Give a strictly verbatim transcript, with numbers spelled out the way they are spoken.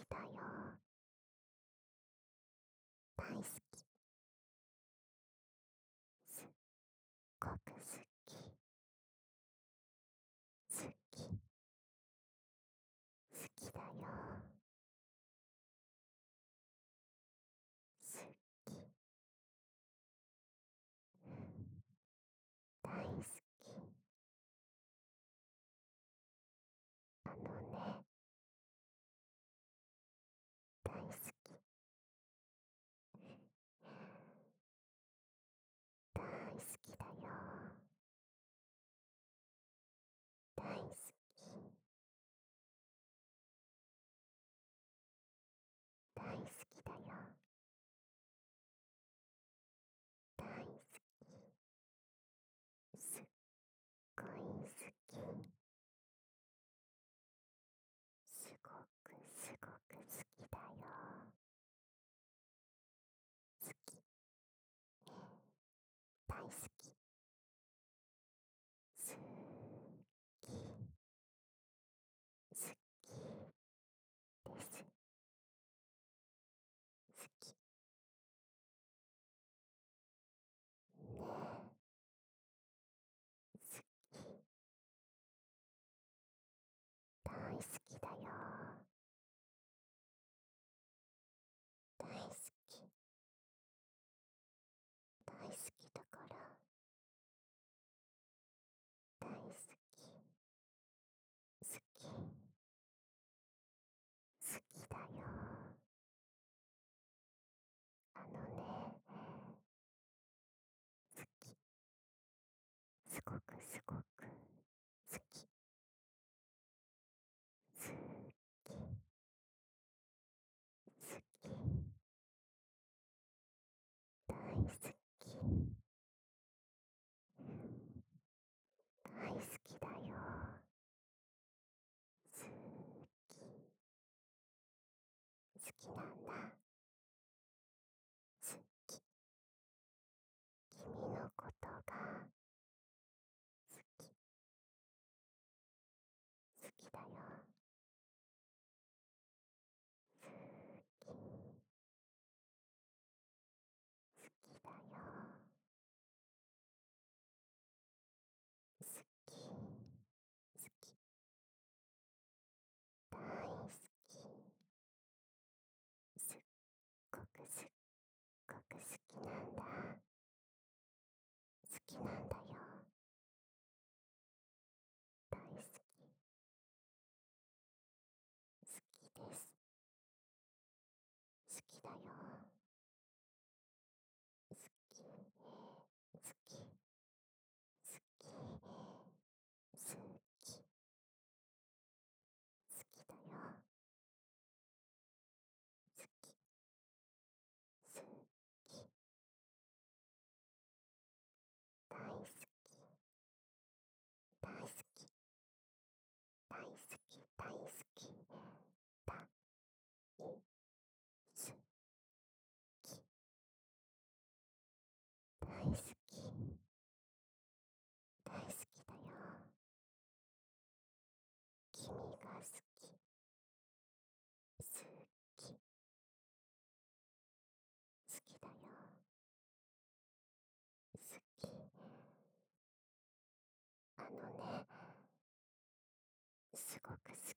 だよ。大好き。すっごく好き。好き。好きだよ。好き。大好き。あのね、大好き。大好きだよ。大好き。大好きだよ。大好き。すっごい好き。すごくすごく好きだよ。好き。大好き。すっき。好きです。好き。ねえ。好き。大好きだよ。大好き。大好きだから。大好き。好き。好きだよ。あのね、好き。すごくすごく好き。好き。好き。大好き。大好きだよ。好き。好きなんだ。好き。君のことが好き。好きだよ。好き。好きだよ。好き。好き。大好き。すっごくすっごく好きなんだ。好きなんだよ。大好き。好きです。好きだよ。好き。好き。好き。好き。好きだよ。好き。好き。大好き。大好き。大好き。大好き。大好き。大好き。大好きだよ。君が好き。好き。好きだよ。好き。あのね、すごく好